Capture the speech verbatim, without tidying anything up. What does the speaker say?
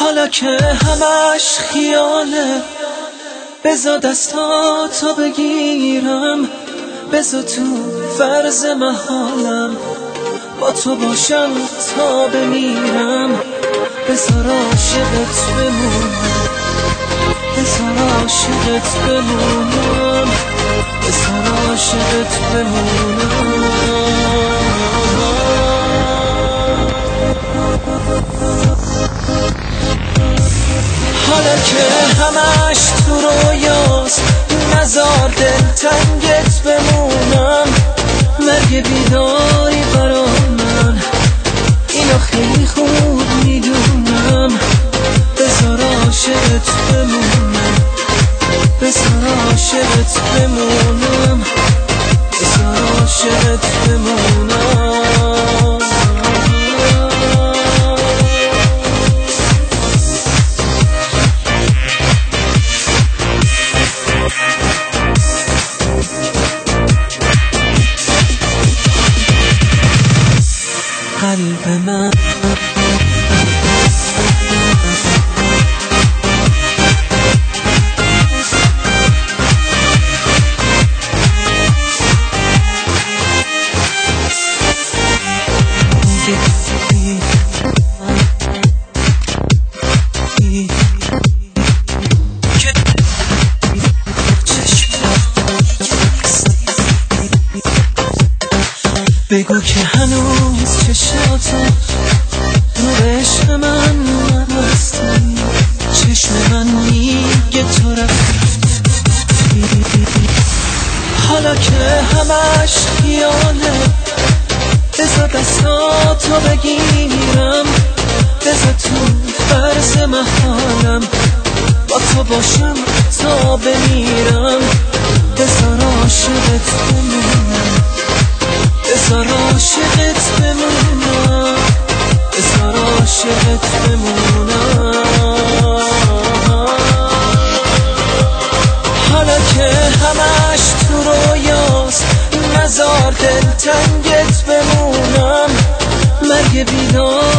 حالا که همش خیاله، بذار دستاتو بگیرم، بذار تو فرض محالم با تو باشم تا بمیرم. بذار عاشقت بمونم، بذار عاشقت بمونم، بذار عاشقت بمونم. حالا که همش تو رویاست، نزار دلتنگت بمونم. مرگ بیداری برا من، اینو خیلی خوب میدونم. بذار عاشقت بمونم، بذار عاشقت بمونم، بذار عاشقت بمونم. قلب من بگو که هنوز چشاتو رو عشق من نبستی، چشم من میگه تو رفتی. حالا که همش خیاله، بذار دستاتو بگیرم، بذار تو فرض محالم با تو باشم تا بمیرم. بذار عاشقت بمونم، بذار عاشقت بمونم، بذار عاشقت بمونم. حالا که همش تو رویاست، نزار دلتنگت بمونم. مرگ بیدار